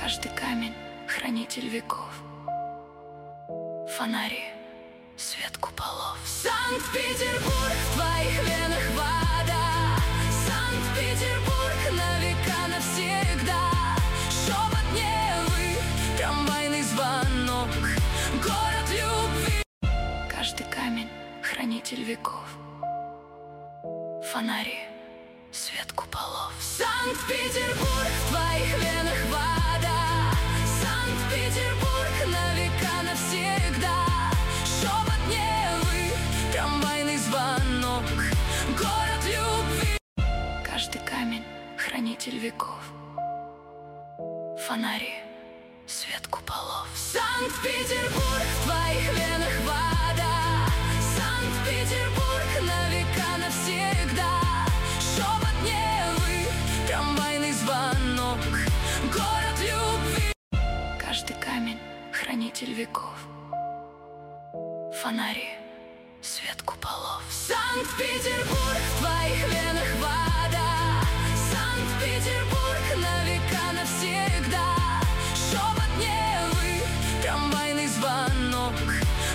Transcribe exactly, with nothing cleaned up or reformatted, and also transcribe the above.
Каждый камень — хранитель веков. Фонари — свет куполов. Санкт-Петербург, в твоих венах вода. Санкт-Петербург, на века, навсегда. Шепот Невы, трамвайный звонок, город любви. Каждый камень — хранитель веков. Фонари — свет куполов. Санкт-Петербург, в твоих венах вода. Санкт-Петербург, на века, навсегда. Шепот Невы, трамвайный звонок, город любви. Каждый камень — хранитель веков. Фонари — свет куполов. Санкт-Петербург, в твоих венах вода. Санкт-Петербург, на века, навсегда. Шепот Невы, трамвайный звонок, город любви. Каждый камень — хранитель веков. Фонари — свет куполов. Санкт-Петербург,